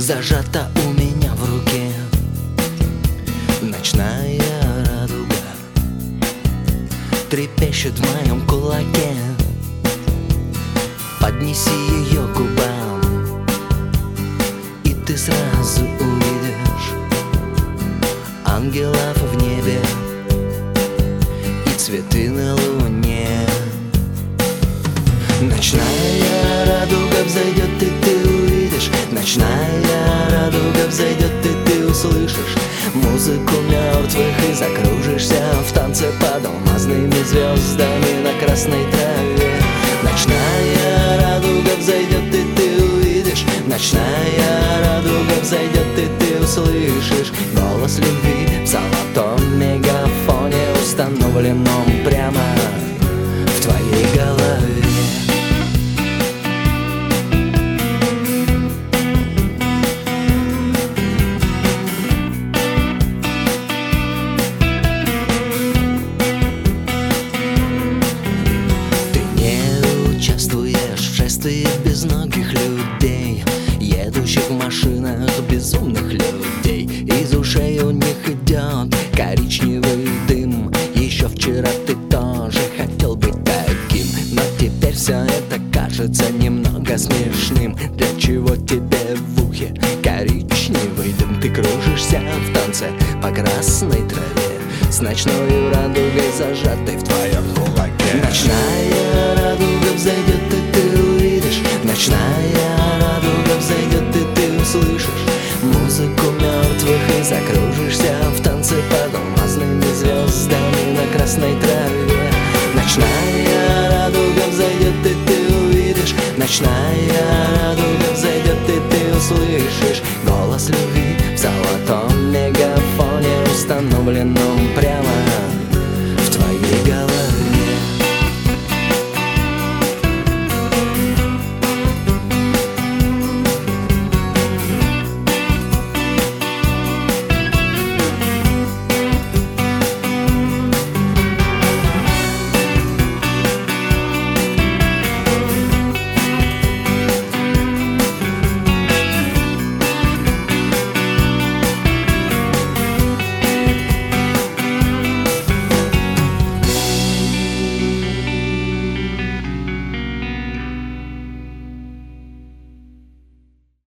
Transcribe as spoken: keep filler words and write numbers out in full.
зажата у меня в руке. Ночная радуга трепещет в моем кулаке. Поднеси ее к губам, и ты сразу увидишь ангелов в небе и цветы на луне. Ночная радуга взойдет, и ты увидишь. Ночная радуга взойдет, и ты услышишь музыку мертвых и закружишься в танце под алмазными звездами на красной траве. Ночная радуга взойдет, и ты увидишь. Ночная радуга взойдет, и ты услышишь голос любви в золотом мегафоне, установленном прямо в твоей голове. Безногих людей, едущих в машинах безумных людей. Из ушей у них идет коричневый дым. Еще вчера ты тоже хотел быть таким, но теперь все это кажется немного смешным. Для чего тебе в ухе коричневый дым? Ты кружишься в танце по красной траве с ночной радугой, зажатой в твоем кулаке. Ночная радуга взойдет, и ты увидишь. Ночная радуга взойдет, и ты услышишь музыку мертвых и закружишься в танце под алмазными звездами на красной траве. Ночная радуга взойдет, и ты увидишь. Ночная